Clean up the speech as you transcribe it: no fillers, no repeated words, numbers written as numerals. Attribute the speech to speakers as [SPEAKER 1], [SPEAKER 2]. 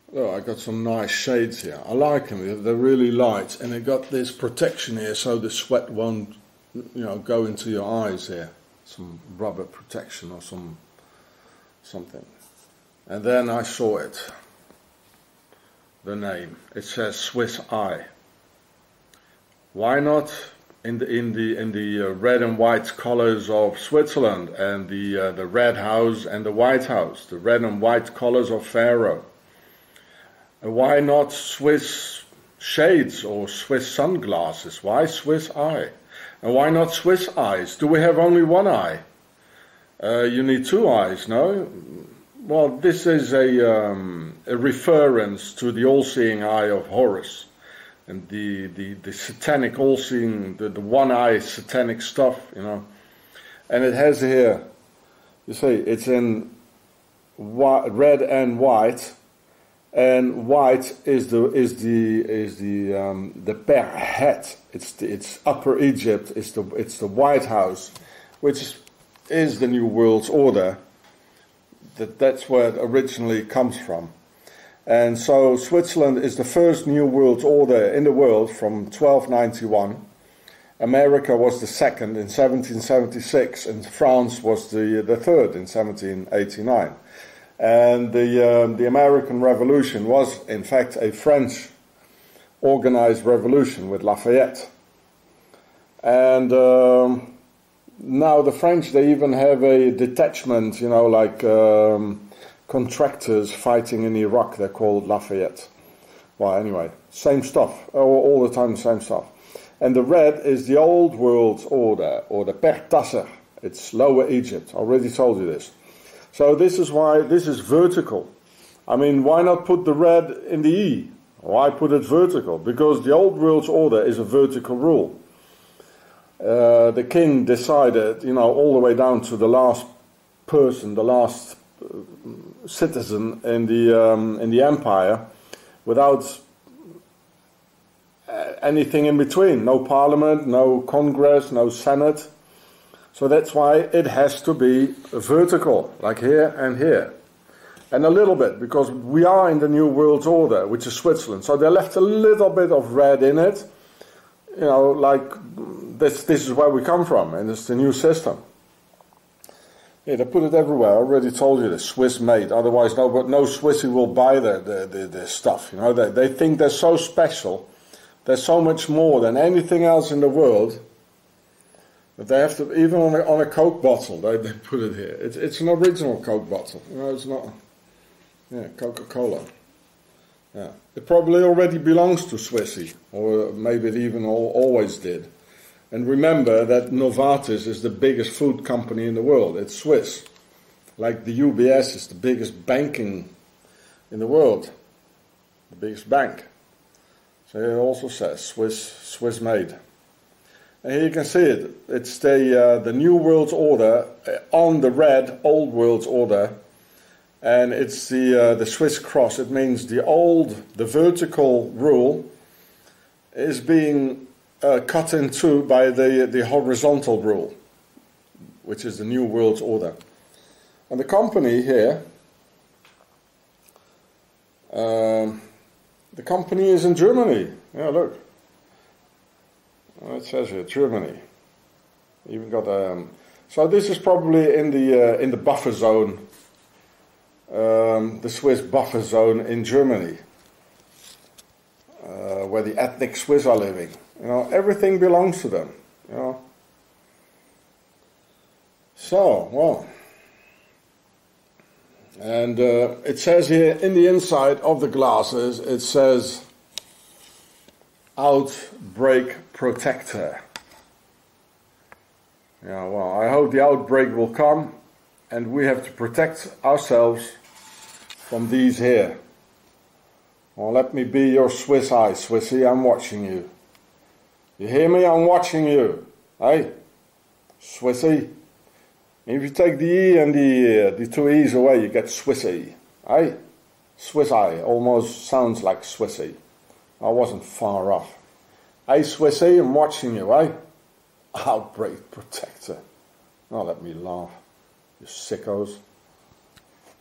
[SPEAKER 1] Look, I got some nice shades here. I like them. They're really light, and they got this protection here, so the sweat won't, go into your eyes here. Some rubber protection or something. And then I saw it. The name. It says Swiss Eye. Why not in the red and white colors of Switzerland and the red house and the white house, the red and white colors of Pharaoh? And why not Swiss shades or Swiss sunglasses? Why Swiss Eye? And why not Swiss eyes? Do we have only one eye? You need two eyes, no? Well, this is a reference to the all-seeing eye of Horus, and the satanic all-seeing, the one-eye satanic stuff, And it has here, you see, it's in red and white. And white is the Perhet. It's Upper Egypt. It's the White House, which is the New World Order. That's where it originally comes from. And so Switzerland is the first New World Order in the world from 1291. America was the second in 1776, and France was the third in 1789. And the American Revolution was, in fact, a French organized revolution with Lafayette. And now the French, they even have a detachment, like contractors fighting in Iraq. They're called Lafayette. Well, anyway, same stuff, all the time, same stuff. And the red is the Old World Order, or the Pertasser. It's Lower Egypt. I already told you this. So this is why this is vertical. I mean, why not put the red in the E? Why put it vertical? Because the Old World Order is a vertical rule. The king decided, all the way down to the last person, the last citizen in the empire, without anything in between. No parliament, no congress, no senate. So that's why it has to be vertical, like here and here. And a little bit, because we are in the New World Order, which is Switzerland. So they left a little bit of red in it, like this is where we come from, and it's the new system. Yeah, they put it everywhere. I already told you, the Swiss made. Otherwise, no Swissy will buy their stuff. They think they're so special. They're so much more than anything else in the world. But they have to, even on a Coke bottle, they put it here. It's an original Coke bottle. It's not, Coca-Cola. Yeah, it probably already belongs to Swissy, or maybe it even always did. And remember that Novartis is the biggest food company in the world. It's Swiss. Like the UBS is the biggest banking in the world. The biggest bank. So it also says Swiss made. And here you can see it. It's the New World Order on the red Old World Order, and it's the Swiss cross. It means the vertical rule is being cut in two by the horizontal rule, which is the New World Order. And the company here, the company is in Germany. Yeah, look. It says here Germany. Even got so this is probably in the buffer zone, the Swiss buffer zone in Germany, where the ethnic Swiss are living. Everything belongs to them. So well, and it says here in the inside of the glasses, it says Outbreak Protector. Yeah, well, I hope the outbreak will come, and we have to protect ourselves from these here. Well, let me be your Swiss eye, Swissy. I'm watching you. You hear me? I'm watching you. Hey, Swissy. If you take the E and the two E's away, you get Swissy. Hey, Swiss eye almost sounds like Swissy. I wasn't far off. Hey, Swissy, I'm watching you, eh? Outbreak Protector. Oh, let me laugh. You sickos.